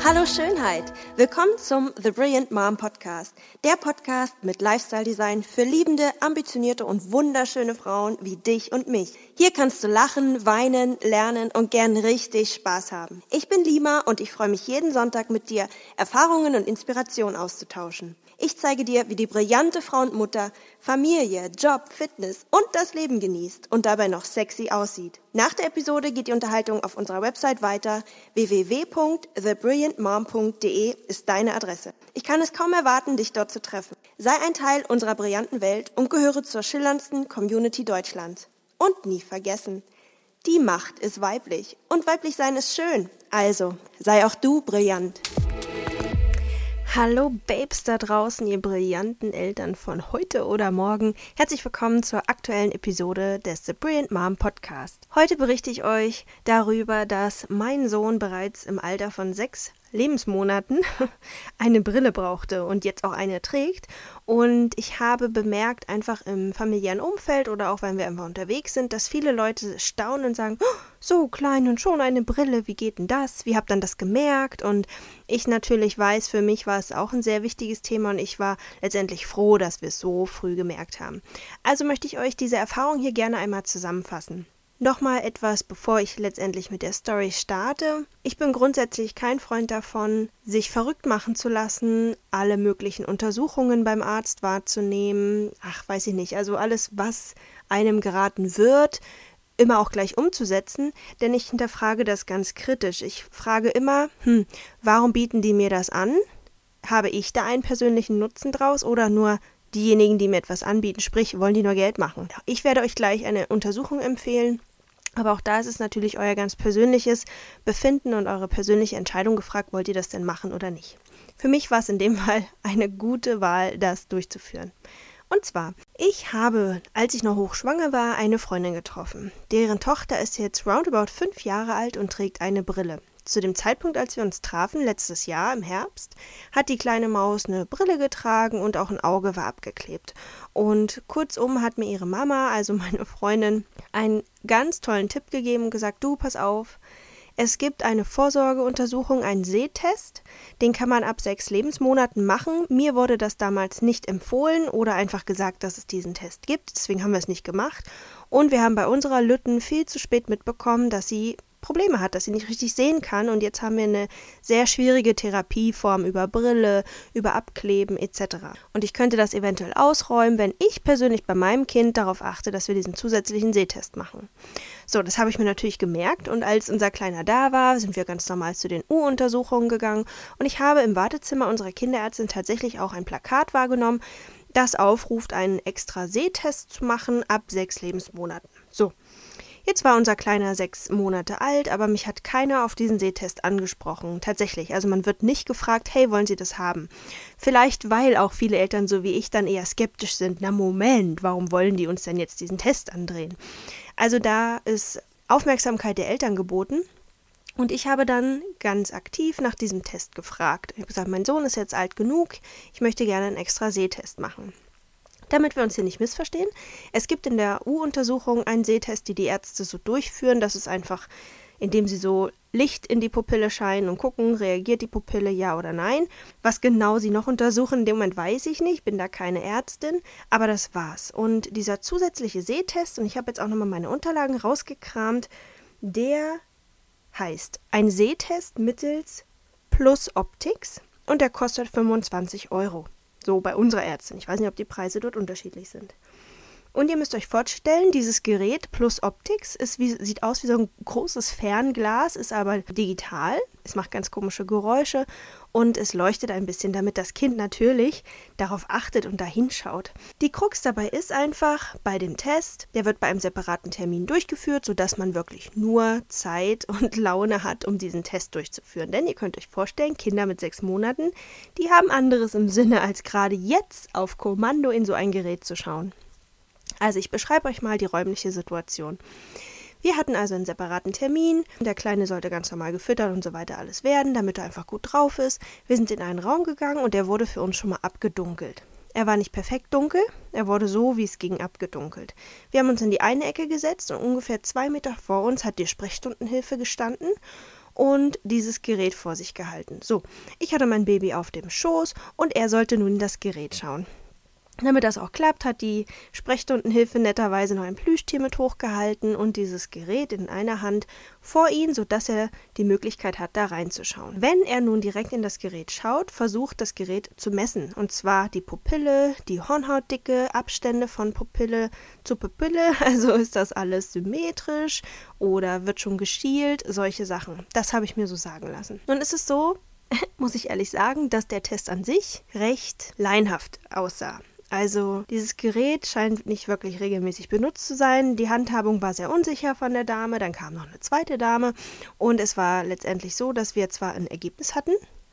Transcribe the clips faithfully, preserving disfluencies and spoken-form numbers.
Hallo Schönheit, willkommen zum The Brilliant Mom Podcast, der Podcast mit Lifestyle-Design für liebende, ambitionierte und wunderschöne Frauen wie dich und mich. Hier kannst du lachen, weinen, lernen und gern richtig Spaß haben. Ich bin Lima und ich freue mich jeden Sonntag mit dir, Erfahrungen und Inspiration auszutauschen. Ich zeige dir, wie die brillante Frau und Mutter Familie, Job, Fitness und das Leben genießt und dabei noch sexy aussieht. Nach der Episode geht die Unterhaltung auf unserer Website weiter. w w w punkt the brilliant mom punkt d e ist deine Adresse. Ich kann es kaum erwarten, dich dort zu treffen. Sei ein Teil unserer brillanten Welt und gehöre zur schillerndsten Community Deutschlands. Und nie vergessen, die Macht ist weiblich und weiblich sein ist schön. Also, sei auch du brillant. Hallo Babes da draußen, ihr brillanten Eltern von heute oder morgen. Herzlich willkommen zur aktuellen Episode des The Brilliant Mom Podcast. Heute berichte ich euch darüber, dass mein Sohn bereits im Alter von sechs Lebensmonaten eine Brille brauchte und jetzt auch eine trägt. Und ich habe bemerkt, einfach im familiären Umfeld oder auch wenn wir einfach unterwegs sind, dass viele Leute staunen und sagen, oh, so klein und schon eine Brille, wie geht denn das? Wie habt ihr das gemerkt? Und ich natürlich weiß, für mich war es auch ein sehr wichtiges Thema und ich war letztendlich froh, dass wir es so früh gemerkt haben. Also möchte ich euch diese Erfahrung hier gerne einmal zusammenfassen. Nochmal etwas, bevor ich letztendlich mit der Story starte. Ich bin grundsätzlich kein Freund davon, sich verrückt machen zu lassen, alle möglichen Untersuchungen beim Arzt wahrzunehmen. Ach, weiß ich nicht, also alles, was einem geraten wird, immer auch gleich umzusetzen, denn ich hinterfrage das ganz kritisch. Ich frage immer, hm, warum bieten die mir das an? Habe ich da einen persönlichen Nutzen draus oder nur diejenigen, die mir etwas anbieten, sprich, wollen die nur Geld machen? Ich werde euch gleich eine Untersuchung empfehlen. Aber auch da ist es natürlich euer ganz persönliches Befinden und eure persönliche Entscheidung gefragt, wollt ihr das denn machen oder nicht. Für mich war es in dem Fall eine gute Wahl, das durchzuführen. Und zwar, ich habe, als ich noch hochschwanger war, eine Freundin getroffen. Deren Tochter ist jetzt roundabout fünf Jahre alt und trägt eine Brille. Zu dem Zeitpunkt, als wir uns trafen, letztes Jahr im Herbst, hat die kleine Maus eine Brille getragen und auch ein Auge war abgeklebt. Und kurzum hat mir ihre Mama, also meine Freundin, einen ganz tollen Tipp gegeben und gesagt, du, pass auf, es gibt eine Vorsorgeuntersuchung, einen Sehtest, den kann man ab sechs Lebensmonaten machen. Mir wurde das damals nicht empfohlen oder einfach gesagt, dass es diesen Test gibt, deswegen haben wir es nicht gemacht. Und wir haben bei unserer Lütten viel zu spät mitbekommen, dass sie Probleme hat, dass sie nicht richtig sehen kann und jetzt haben wir eine sehr schwierige Therapieform über Brille, über Abkleben et cetera. Und ich könnte das eventuell ausräumen, wenn ich persönlich bei meinem Kind darauf achte, dass wir diesen zusätzlichen Sehtest machen. So, das habe ich mir natürlich gemerkt und als unser Kleiner da war, sind wir ganz normal zu den U-Untersuchungen gegangen und ich habe im Wartezimmer unserer Kinderärztin tatsächlich auch ein Plakat wahrgenommen, das aufruft, einen extra Sehtest zu machen ab sechs Lebensmonaten. So. Jetzt war unser Kleiner sechs Monate alt, aber mich hat keiner auf diesen Sehtest angesprochen. Tatsächlich, also man wird nicht gefragt, hey, wollen Sie das haben? Vielleicht, weil auch viele Eltern so wie ich dann eher skeptisch sind. Na Moment, warum wollen die uns denn jetzt diesen Test andrehen? Also da ist Aufmerksamkeit der Eltern geboten. Und ich habe dann ganz aktiv nach diesem Test gefragt. Ich habe gesagt, mein Sohn ist jetzt alt genug, ich möchte gerne einen extra Sehtest machen. Damit wir uns hier nicht missverstehen, es gibt in der U-Untersuchung einen Sehtest, die die Ärzte so durchführen. Das ist einfach, indem sie so Licht in die Pupille scheinen und gucken, reagiert die Pupille ja oder nein. Was genau sie noch untersuchen, in dem Moment weiß ich nicht, bin da keine Ärztin, aber das war's. Und dieser zusätzliche Sehtest, und ich habe jetzt auch nochmal meine Unterlagen rausgekramt, der heißt ein Sehtest mittels Plus Optics und der kostet fünfundzwanzig Euro. So bei unserer Ärztin. Ich weiß nicht, ob die Preise dort unterschiedlich sind. Und ihr müsst euch vorstellen, dieses Gerät Plus Optics ist wie, sieht aus wie so ein großes Fernglas, ist aber digital. Es macht ganz komische Geräusche und es leuchtet ein bisschen, damit das Kind natürlich darauf achtet und da hinschaut. Die Krux dabei ist einfach, bei dem Test, der wird bei einem separaten Termin durchgeführt, sodass man wirklich nur Zeit und Laune hat, um diesen Test durchzuführen. Denn ihr könnt euch vorstellen, Kinder mit sechs Monaten, die haben anderes im Sinne, als gerade jetzt auf Kommando in so ein Gerät zu schauen. Also ich beschreibe euch mal die räumliche Situation. Wir hatten also einen separaten Termin, der Kleine sollte ganz normal gefüttert und so weiter alles werden, damit er einfach gut drauf ist. Wir sind in einen Raum gegangen und der wurde für uns schon mal abgedunkelt. Er war nicht perfekt dunkel, er wurde so, wie es ging, abgedunkelt. Wir haben uns in die eine Ecke gesetzt und ungefähr zwei Meter vor uns hat die Sprechstundenhilfe gestanden und dieses Gerät vor sich gehalten. So, ich hatte mein Baby auf dem Schoß und er sollte nun in das Gerät schauen. Damit das auch klappt, hat die Sprechstundenhilfe netterweise noch ein Plüschtier mit hochgehalten und dieses Gerät in einer Hand vor ihn, sodass er die Möglichkeit hat, da reinzuschauen. Wenn er nun direkt in das Gerät schaut, versucht das Gerät zu messen. Und zwar die Pupille, die Hornhautdicke, Abstände von Pupille zu Pupille. Also ist das alles symmetrisch oder wird schon geschielt, solche Sachen. Das habe ich mir so sagen lassen. Nun ist es so, muss ich ehrlich sagen, dass der Test an sich recht laienhaft aussah. Also dieses Gerät scheint nicht wirklich regelmäßig benutzt zu sein. Die Handhabung war sehr unsicher von der Dame. Dann kam noch eine zweite Dame. Und es war letztendlich so, dass wir zwar ein Ergebnis hatten,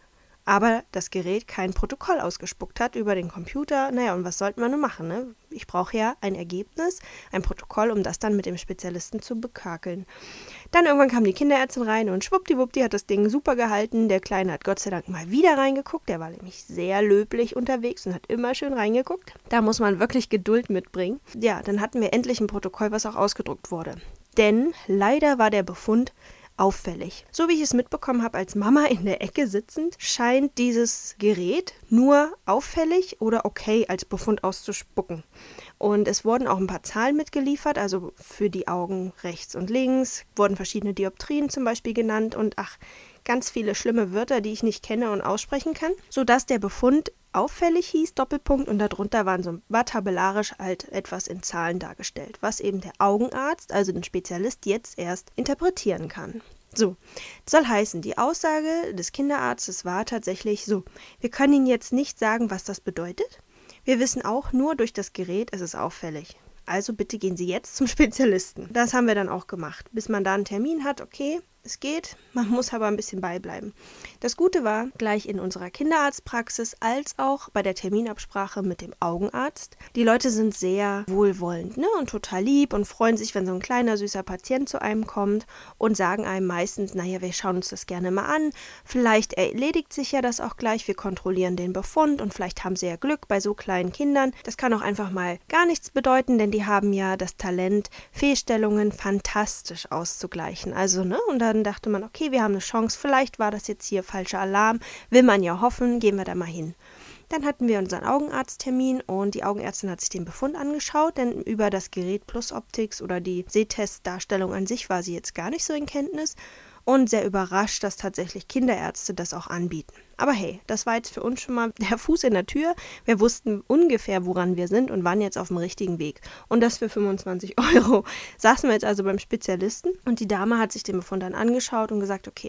aber das Gerät kein Protokoll ausgespuckt hat über den Computer. Naja, und was sollten wir nun machen, ne? Ich brauche ja ein Ergebnis, ein Protokoll, um das dann mit dem Spezialisten zu bekakeln. Dann irgendwann kam die Kinderärztin rein und schwuppdiwuppdi hat das Ding super gehalten. Der Kleine hat Gott sei Dank mal wieder reingeguckt. Der war nämlich sehr löblich unterwegs und hat immer schön reingeguckt. Da muss man wirklich Geduld mitbringen. Ja, dann hatten wir endlich ein Protokoll, was auch ausgedruckt wurde. Denn leider war der Befund auffällig. So wie ich es mitbekommen habe als Mama in der Ecke sitzend, scheint dieses Gerät nur auffällig oder okay als Befund auszuspucken. Und es wurden auch ein paar Zahlen mitgeliefert, also für die Augen rechts und links, wurden verschiedene Dioptrien zum Beispiel genannt und ach, ganz viele schlimme Wörter, die ich nicht kenne und aussprechen kann, sodass der Befund auffällig hieß, Doppelpunkt, und darunter waren so, war tabellarisch halt etwas in Zahlen dargestellt, was eben der Augenarzt, also den Spezialist, jetzt erst interpretieren kann. So, das soll heißen, die Aussage des Kinderarztes war tatsächlich so, wir können Ihnen jetzt nicht sagen, was das bedeutet. Wir wissen auch, nur durch das Gerät ist es auffällig. Also bitte gehen Sie jetzt zum Spezialisten. Das haben wir dann auch gemacht. Bis man da einen Termin hat, okay, es geht, man muss aber ein bisschen beibleiben. Das Gute war, gleich in unserer Kinderarztpraxis als auch bei der Terminabsprache mit dem Augenarzt. Die Leute sind sehr wohlwollend, ne, und total lieb und freuen sich, wenn so ein kleiner, süßer Patient zu einem kommt und sagen einem meistens, naja, wir schauen uns das gerne mal an. Vielleicht erledigt sich ja das auch gleich, wir kontrollieren den Befund und vielleicht haben sie ja Glück bei so kleinen Kindern. Das kann auch einfach mal gar nichts bedeuten, denn die haben ja das Talent, Fehlstellungen fantastisch auszugleichen. Also, ne, und dann dachte man, okay, wir haben eine Chance, vielleicht war das jetzt hier falscher Alarm, will man ja hoffen, gehen wir da mal hin. Dann hatten wir unseren Augenarzttermin und die Augenärztin hat sich den Befund angeschaut, denn über das Gerät Plus Optics oder die Sehtestdarstellung an sich war sie jetzt gar nicht so in Kenntnis und sehr überrascht, dass tatsächlich Kinderärzte das auch anbieten. Aber hey, das war jetzt für uns schon mal der Fuß in der Tür. Wir wussten ungefähr, woran wir sind und waren jetzt auf dem richtigen Weg. Und das für fünfundzwanzig Euro. Saßen wir jetzt also beim Spezialisten und die Dame hat sich den Befund dann angeschaut und gesagt, okay,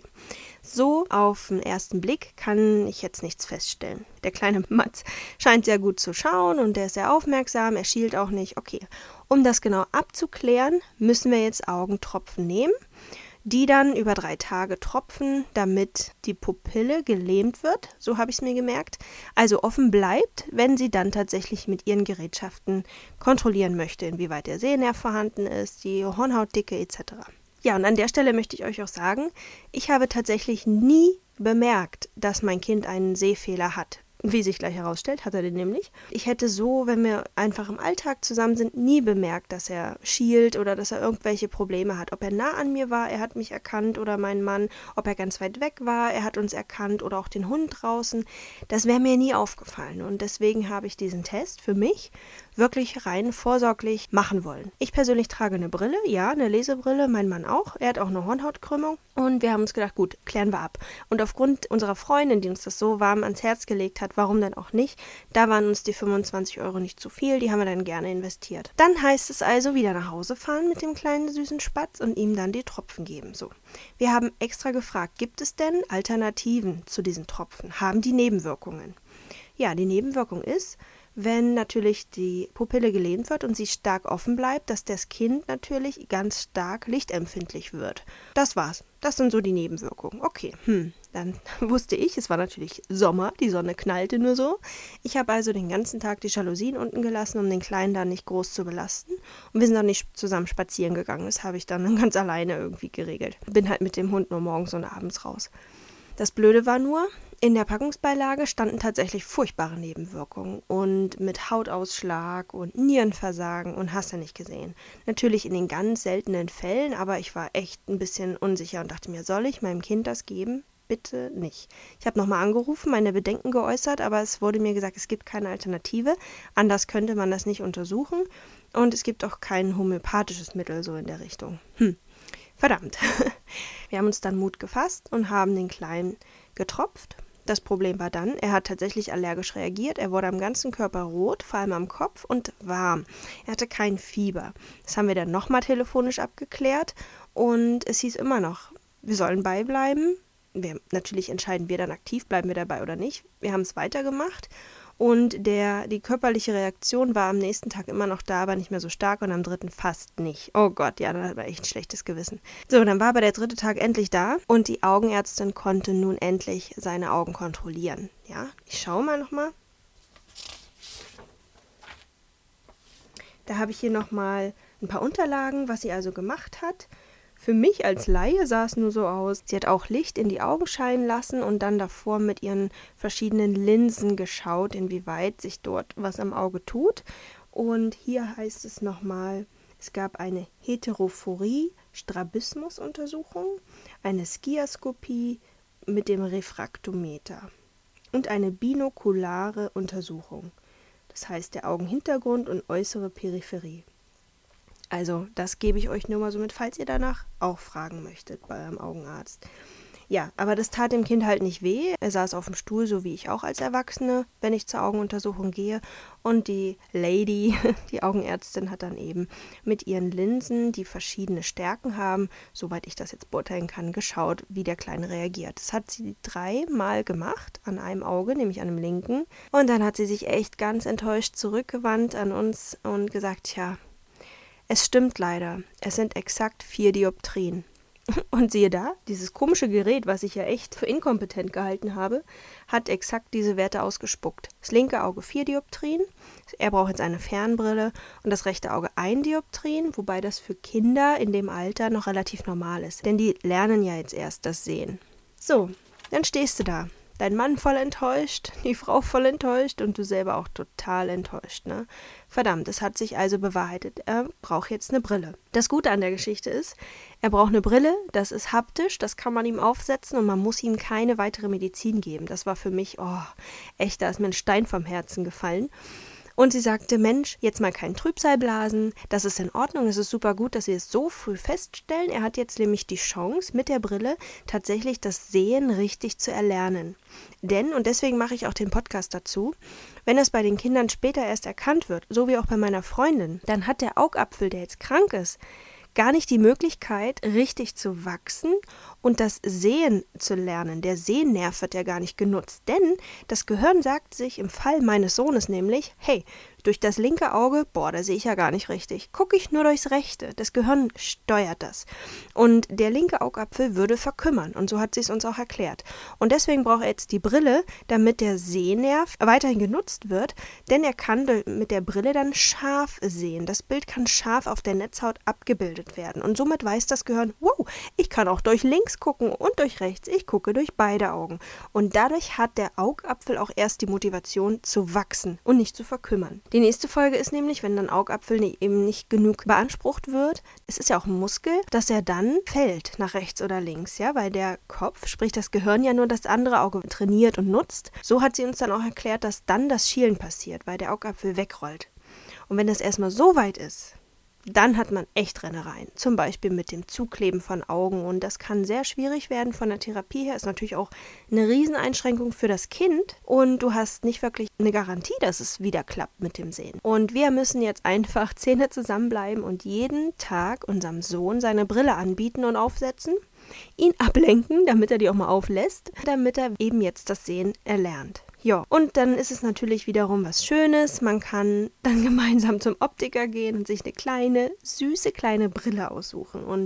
so auf den ersten Blick kann ich jetzt nichts feststellen. Der kleine Mats scheint sehr gut zu schauen und der ist sehr aufmerksam, er schielt auch nicht. Okay, um das genau abzuklären, müssen wir jetzt Augentropfen nehmen, die dann über drei Tage tropfen, damit die Pupille gelähmt wird, so habe ich es mir gemerkt, also offen bleibt, wenn sie dann tatsächlich mit ihren Gerätschaften kontrollieren möchte, inwieweit der Sehnerv vorhanden ist, die Hornhautdicke et cetera. Ja, und an der Stelle möchte ich euch auch sagen, ich habe tatsächlich nie bemerkt, dass mein Kind einen Sehfehler hat. Wie sich gleich herausstellt, hat er den nämlich. Ich hätte so, wenn wir einfach im Alltag zusammen sind, nie bemerkt, dass er schielt oder dass er irgendwelche Probleme hat. Ob er nah an mir war, er hat mich erkannt oder mein Mann, ob er ganz weit weg war, er hat uns erkannt oder auch den Hund draußen. Das wäre mir nie aufgefallen und deswegen habe ich diesen Test für mich wirklich rein vorsorglich machen wollen. Ich persönlich trage eine Brille, ja, eine Lesebrille, mein Mann auch. Er hat auch eine Hornhautkrümmung und wir haben uns gedacht, gut, klären wir ab. Und aufgrund unserer Freundin, die uns das so warm ans Herz gelegt hat, warum denn auch nicht, da waren uns die fünfundzwanzig Euro nicht zu viel, die haben wir dann gerne investiert. Dann heißt es also wieder nach Hause fahren mit dem kleinen süßen Spatz und ihm dann die Tropfen geben. So, wir haben extra gefragt, gibt es denn Alternativen zu diesen Tropfen? Haben die Nebenwirkungen? Ja, die Nebenwirkung ist, wenn natürlich die Pupille gelähmt wird und sie stark offen bleibt, dass das Kind natürlich ganz stark lichtempfindlich wird. Das war's. Das sind so die Nebenwirkungen. Okay, hm, dann wusste ich, es war natürlich Sommer, die Sonne knallte nur so. Ich habe also den ganzen Tag die Jalousien unten gelassen, um den Kleinen da nicht groß zu belasten. Und wir sind dann nicht zusammen spazieren gegangen. Das habe ich dann ganz alleine irgendwie geregelt. Bin halt mit dem Hund nur morgens und abends raus. Das Blöde war nur, in der Packungsbeilage standen tatsächlich furchtbare Nebenwirkungen und mit Hautausschlag und Nierenversagen und hast du nicht gesehen. Natürlich in den ganz seltenen Fällen, aber ich war echt ein bisschen unsicher und dachte mir, soll ich meinem Kind das geben? Bitte nicht. Ich habe nochmal angerufen, meine Bedenken geäußert, aber es wurde mir gesagt, es gibt keine Alternative. Anders könnte man das nicht untersuchen und es gibt auch kein homöopathisches Mittel so in der Richtung. Hm, verdammt. Wir haben uns dann Mut gefasst und haben den Kleinen getropft. Das Problem war dann, er hat tatsächlich allergisch reagiert. Er wurde am ganzen Körper rot, vor allem am Kopf und warm. Er hatte kein Fieber. Das haben wir dann nochmal telefonisch abgeklärt und es hieß immer noch, wir sollen beibleiben. Wir, natürlich entscheiden wir dann aktiv, bleiben wir dabei oder nicht. Wir haben es weitergemacht und der, die körperliche Reaktion war am nächsten Tag immer noch da, aber nicht mehr so stark und am dritten fast nicht. Oh Gott, ja, dann hat man echt ein schlechtes Gewissen. So, dann war aber der dritte Tag endlich da und die Augenärztin konnte nun endlich seine Augen kontrollieren. Ja, ich schaue mal nochmal. Da habe ich hier nochmal ein paar Unterlagen, was sie also gemacht hat. Für mich als Laie sah es nur so aus. Sie hat auch Licht in die Augen scheinen lassen und dann davor mit ihren verschiedenen Linsen geschaut, inwieweit sich dort was am Auge tut. Und hier heißt es nochmal, es gab eine Heterophorie-Strabismus-Untersuchung, eine Skiaskopie mit dem Refraktometer und eine binokulare Untersuchung. Das heißt der Augenhintergrund und äußere Peripherie. Also das gebe ich euch nur mal so mit, falls ihr danach auch fragen möchtet bei eurem Augenarzt. Ja, aber das tat dem Kind halt nicht weh. Er saß auf dem Stuhl, so wie ich auch als Erwachsene, wenn ich zur Augenuntersuchung gehe. Und die Lady, die Augenärztin, hat dann eben mit ihren Linsen, die verschiedene Stärken haben, soweit ich das jetzt beurteilen kann, geschaut, wie der Kleine reagiert. Das hat sie dreimal gemacht an einem Auge, nämlich an dem linken. Und dann hat sie sich echt ganz enttäuscht zurückgewandt an uns und gesagt, tja, es stimmt leider, es sind exakt vier Dioptrien. Und siehe da, dieses komische Gerät, was ich ja echt für inkompetent gehalten habe, hat exakt diese Werte ausgespuckt. Das linke Auge vier Dioptrien, er braucht jetzt eine Fernbrille und das rechte Auge ein Dioptrien, wobei das für Kinder in dem Alter noch relativ normal ist, denn die lernen ja jetzt erst das Sehen. So, dann stehst du da. Dein Mann voll enttäuscht, die Frau voll enttäuscht und du selber auch total enttäuscht, ne? Verdammt, es hat sich also bewahrheitet, er braucht jetzt eine Brille. Das Gute an der Geschichte ist, er braucht eine Brille, das ist haptisch, das kann man ihm aufsetzen und man muss ihm keine weitere Medizin geben. Das war für mich, oh, echt, da ist mir ein Stein vom Herzen gefallen. Und sie sagte, Mensch, jetzt mal kein Trübsal blasen, das ist in Ordnung, es ist super gut, dass Sie es so früh feststellen. Er hat jetzt nämlich die Chance, mit der Brille tatsächlich das Sehen richtig zu erlernen. Denn, und deswegen mache ich auch den Podcast dazu, wenn das bei den Kindern später erst erkannt wird, so wie auch bei meiner Freundin, dann hat der Augapfel, der jetzt krank ist, gar nicht die Möglichkeit, richtig zu wachsen und das Sehen zu lernen. Der Sehnerv wird ja gar nicht genutzt, denn das Gehirn sagt sich im Fall meines Sohnes nämlich, hey, durch das linke Auge, boah, da sehe ich ja gar nicht richtig. Gucke ich nur durchs rechte. Das Gehirn steuert das. Und der linke Augapfel würde verkümmern. Und so hat sie es uns auch erklärt. Und deswegen braucht er jetzt die Brille, damit der Sehnerv weiterhin genutzt wird. Denn er kann mit der Brille dann scharf sehen. Das Bild kann scharf auf der Netzhaut abgebildet werden. Und somit weiß das Gehirn, wow, ich kann auch durch links gucken und durch rechts. Ich gucke durch beide Augen. Und dadurch hat der Augapfel auch erst die Motivation zu wachsen und nicht zu verkümmern. Die nächste Folge ist nämlich, wenn ein Augapfel eben nicht genug beansprucht wird, es ist ja auch ein Muskel, dass er dann fällt nach rechts oder links, ja, weil der Kopf, sprich das Gehirn ja nur das andere Auge trainiert und nutzt. So hat sie uns dann auch erklärt, dass dann das Schielen passiert, weil der Augapfel wegrollt. Und wenn das erstmal so weit ist, dann hat man echt Rennereien, zum Beispiel mit dem Zukleben von Augen und das kann sehr schwierig werden von der Therapie her, ist natürlich auch eine Rieseneinschränkung für das Kind und du hast nicht wirklich eine Garantie, dass es wieder klappt mit dem Sehen. Und wir müssen jetzt einfach Zähne zusammenbleiben und jeden Tag unserem Sohn seine Brille anbieten und aufsetzen, ihn ablenken, damit er die auch mal auflässt, damit er eben jetzt das Sehen erlernt. Ja, und dann ist es natürlich wiederum was Schönes. Man kann dann gemeinsam zum Optiker gehen und sich eine kleine, süße kleine Brille aussuchen. Und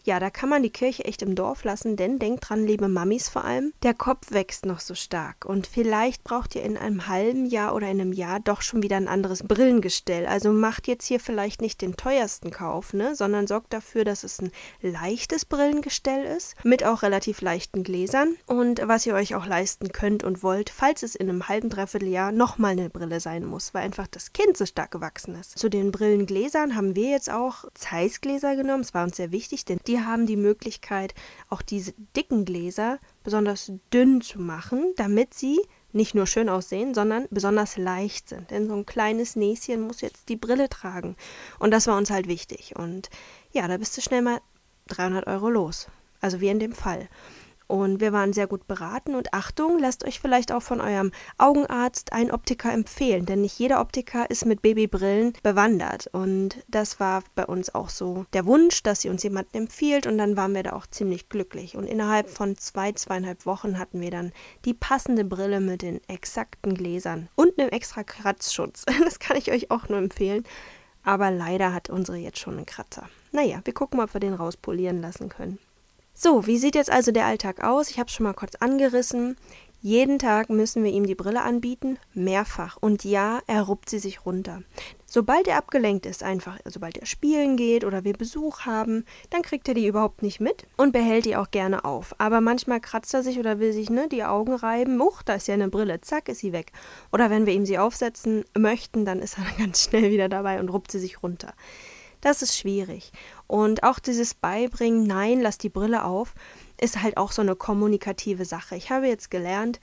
ja, da kann man die Kirche echt im Dorf lassen, denn denkt dran, liebe Mamis vor allem, der Kopf wächst noch so stark und vielleicht braucht ihr in einem halben Jahr oder in einem Jahr doch schon wieder ein anderes Brillengestell. Also macht jetzt hier vielleicht nicht den teuersten Kauf, ne, sondern sorgt dafür, dass es ein leichtes Brillengestell ist, mit auch relativ leichten Gläsern und was ihr euch auch leisten könnt und wollt, falls es in einem halben, dreiviertel Jahr nochmal eine Brille sein muss, weil einfach das Kind so stark gewachsen ist. Zu den Brillengläsern haben wir jetzt auch Zeiss-Gläser genommen, es war uns sehr wichtig, denn die haben die Möglichkeit, auch diese dicken Gläser besonders dünn zu machen, damit sie nicht nur schön aussehen, sondern besonders leicht sind. Denn so ein kleines Näschen muss jetzt die Brille tragen. Und das war uns halt wichtig. Und ja, da bist du schnell mal dreihundert Euro los. Also wie in dem Fall. Und wir waren sehr gut beraten und Achtung, lasst euch vielleicht auch von eurem Augenarzt einen Optiker empfehlen, denn nicht jeder Optiker ist mit Babybrillen bewandert und das war bei uns auch so der Wunsch, dass sie uns jemanden empfiehlt und dann waren wir da auch ziemlich glücklich und innerhalb von zwei, zweieinhalb Wochen hatten wir dann die passende Brille mit den exakten Gläsern und einem extra Kratzschutz. Das kann ich euch auch nur empfehlen, aber leider hat unsere jetzt schon einen Kratzer. Naja, wir gucken mal, ob wir den rauspolieren lassen können. So, wie sieht jetzt also der Alltag aus? Ich habe es schon mal kurz angerissen. Jeden Tag müssen wir ihm die Brille anbieten, mehrfach. Und ja, er ruppt sie sich runter. Sobald er abgelenkt ist, einfach, sobald er spielen geht oder wir Besuch haben, dann kriegt er die überhaupt nicht mit und behält die auch gerne auf. Aber manchmal kratzt er sich oder will sich ne, die Augen reiben. Uch, da ist ja eine Brille, zack, ist sie weg. Oder wenn wir ihm sie aufsetzen möchten, dann ist er ganz schnell wieder dabei und ruppt sie sich runter. Das ist schwierig. Und auch dieses Beibringen, nein, lass die Brille auf, ist halt auch so eine kommunikative Sache. Ich habe jetzt gelernt,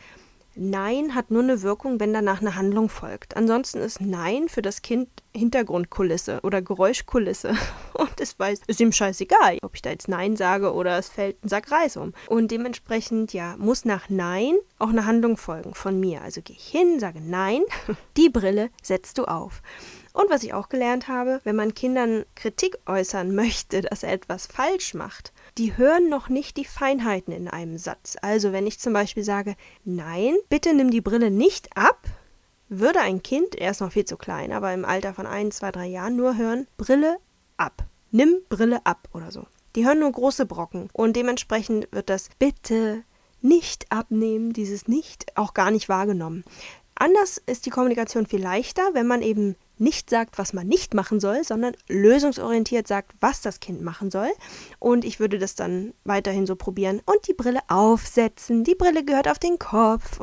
Nein hat nur eine Wirkung, wenn danach eine Handlung folgt. Ansonsten ist Nein für das Kind Hintergrundkulisse oder Geräuschkulisse. Und es weiß, ist ihm scheißegal, ob ich da jetzt Nein sage oder es fällt ein Sack Reis um. Und dementsprechend, ja, muss nach Nein auch eine Handlung folgen von mir. Also gehe ich hin, sage Nein, die Brille setzt du auf. Und was ich auch gelernt habe, wenn man Kindern Kritik äußern möchte, dass er etwas falsch macht, die hören noch nicht die Feinheiten in einem Satz. Also wenn ich zum Beispiel sage, nein, bitte nimm die Brille nicht ab, würde ein Kind, er ist noch viel zu klein, aber im Alter von ein, zwei, drei Jahren nur hören, Brille ab, nimm Brille ab oder so. Die hören nur große Brocken und dementsprechend wird das bitte nicht abnehmen, dieses nicht auch gar nicht wahrgenommen. Anders ist die Kommunikation viel leichter, wenn man eben nicht sagt, was man nicht machen soll, sondern lösungsorientiert sagt, was das Kind machen soll. Und ich würde das dann weiterhin so probieren und die Brille aufsetzen. Die Brille gehört auf den Kopf,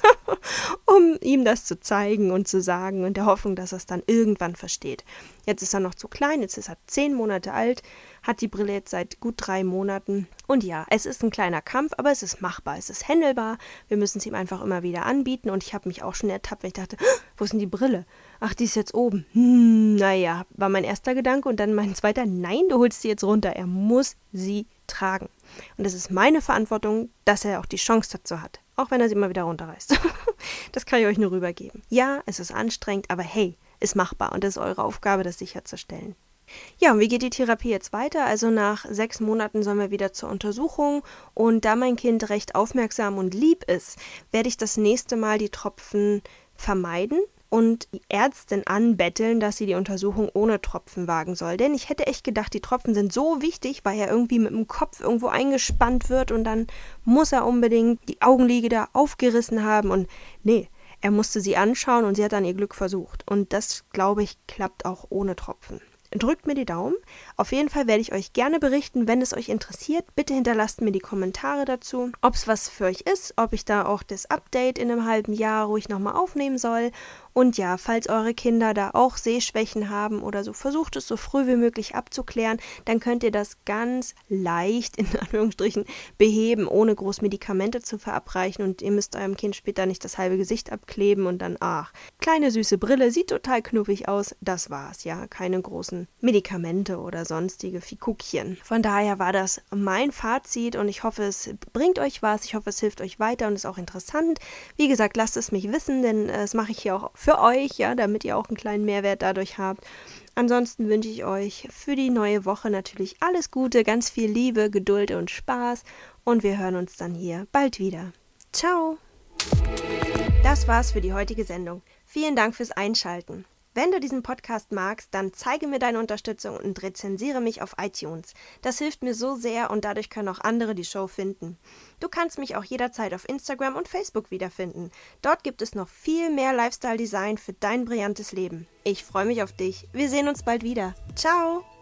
um ihm das zu zeigen und zu sagen und der Hoffnung, dass er es dann irgendwann versteht. Jetzt ist er noch zu klein, jetzt ist er zehn Monate alt, hat die Brille jetzt seit gut drei Monaten. Und ja, es ist ein kleiner Kampf, aber es ist machbar, es ist händelbar. Wir müssen es ihm einfach immer wieder anbieten. Und ich habe mich auch schon ertappt, weil ich dachte, wo ist denn die Brille? Ach, die ist jetzt oben. Hm, naja, war mein erster Gedanke. Und dann mein zweiter, nein, du holst sie jetzt runter. Er muss sie tragen. Und es ist meine Verantwortung, dass er auch die Chance dazu hat. Auch wenn er sie immer wieder runterreißt. Das kann ich euch nur rübergeben. Ja, es ist anstrengend, aber hey, ist machbar. Und es ist eure Aufgabe, das sicherzustellen. Ja, und wie geht die Therapie jetzt weiter? Also nach sechs Monaten sollen wir wieder zur Untersuchung und da mein Kind recht aufmerksam und lieb ist, werde ich das nächste Mal die Tropfen vermeiden und die Ärztin anbetteln, dass sie die Untersuchung ohne Tropfen wagen soll. Denn ich hätte echt gedacht, die Tropfen sind so wichtig, weil er irgendwie mit dem Kopf irgendwo eingespannt wird und dann muss er unbedingt die Augenlide da aufgerissen haben und nee, er musste sie anschauen und sie hat dann ihr Glück versucht. Und das, glaube ich, klappt auch ohne Tropfen. Drückt mir die Daumen. Auf jeden Fall werde ich euch gerne berichten, wenn es euch interessiert. Bitte hinterlasst mir die Kommentare dazu, ob es was für euch ist, ob ich da auch das Update in einem halben Jahr ruhig nochmal aufnehmen soll. Und ja, falls eure Kinder da auch Sehschwächen haben oder so, versucht es so früh wie möglich abzuklären, dann könnt ihr das ganz leicht, in Anführungsstrichen, beheben, ohne groß Medikamente zu verabreichen und ihr müsst eurem Kind später nicht das halbe Gesicht abkleben und dann, ach, kleine süße Brille, sieht total knuffig aus, das war's, ja, keine großen Medikamente oder sonstige Fikukchen. Von daher war das mein Fazit und ich hoffe, es bringt euch was, ich hoffe, es hilft euch weiter und ist auch interessant. Wie gesagt, lasst es mich wissen, denn äh, das mache ich hier auch für euch, ja, damit ihr auch einen kleinen Mehrwert dadurch habt. Ansonsten wünsche ich euch für die neue Woche natürlich alles Gute, ganz viel Liebe, Geduld und Spaß und wir hören uns dann hier bald wieder. Ciao! Das war's für die heutige Sendung. Vielen Dank fürs Einschalten. Wenn du diesen Podcast magst, dann zeige mir deine Unterstützung und rezensiere mich auf iTunes. Das hilft mir so sehr und dadurch können auch andere die Show finden. Du kannst mich auch jederzeit auf Instagram und Facebook wiederfinden. Dort gibt es noch viel mehr Lifestyle-Design für dein brillantes Leben. Ich freue mich auf dich. Wir sehen uns bald wieder. Ciao!